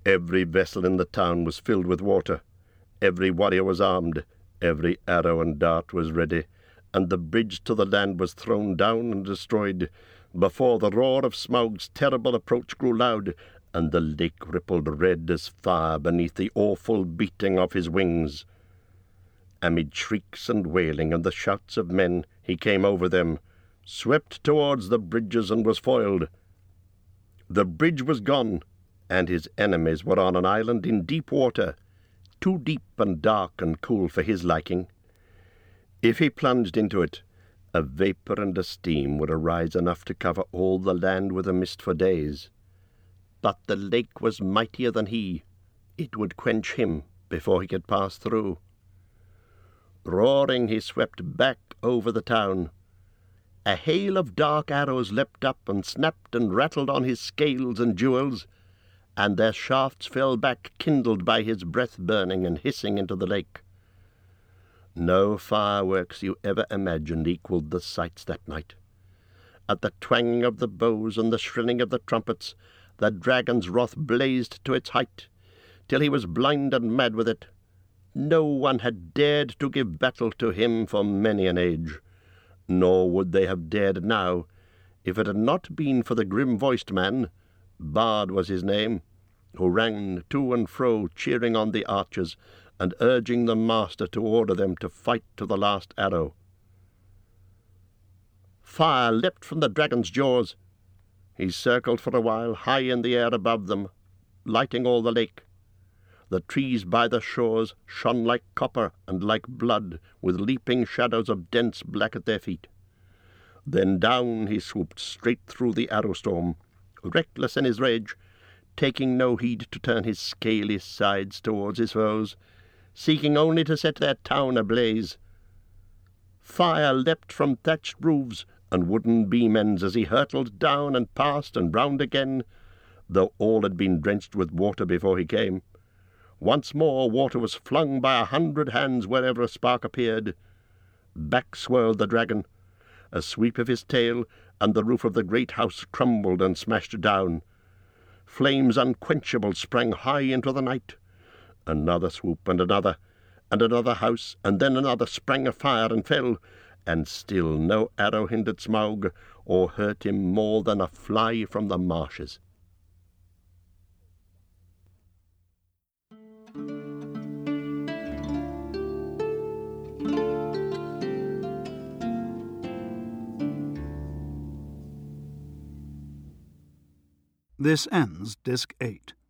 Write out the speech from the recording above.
Every vessel in the town was filled with water. Every warrior was armed. Every arrow and dart was ready, and the bridge to the land was thrown down and destroyed, before the roar of Smaug's terrible approach grew loud, and the lake rippled red as fire beneath the awful beating of his wings. Amid shrieks and wailing and the shouts of men, he came over them, swept towards the bridges, and was foiled. The bridge was gone, and his enemies were on an island in deep water, too deep and dark and cool for his liking. If he plunged into it, a vapour and a steam would arise enough to cover all the land with a mist for days. But the lake was mightier than he. It would quench him before he could pass through. Roaring, he swept back over the town. A hail of dark arrows leapt up and snapped and rattled on his scales and jewels, and their shafts fell back, kindled by his breath burning and hissing into the lake. No fireworks you ever imagined equalled the sights that night. At the twanging of the bows and the shrilling of the trumpets, the dragon's wrath blazed to its height, till he was blind and mad with it. No one had dared to give battle to him for many an age, nor would they have dared now, if it had not been for the grim-voiced man, Bard was his name, who ran to and fro cheering on the archers, and urging the master to order them to fight to the last arrow. Fire leapt from the dragon's jaws. He circled for a while high in the air above them, lighting all the lake. The trees by the shores shone like copper and like blood, with leaping shadows of dense black at their feet. Then down he swooped straight through the arrow storm, reckless in his rage, taking no heed to turn his scaly sides towards his foes, seeking only to set their town ablaze. Fire leapt from thatched roofs and wooden beam ends as he hurtled down and past and round again, though all had been drenched with water before he came. Once more water was flung by 100 hands wherever a spark appeared. Back swirled the dragon. A sweep of his tail, and the roof of the great house crumbled and smashed down. Flames unquenchable sprang high into the night. Another swoop, and another house, and then another sprang afire and fell, and still no arrow hindered Smaug, or hurt him more than a fly from the marshes. This ends Disc 8.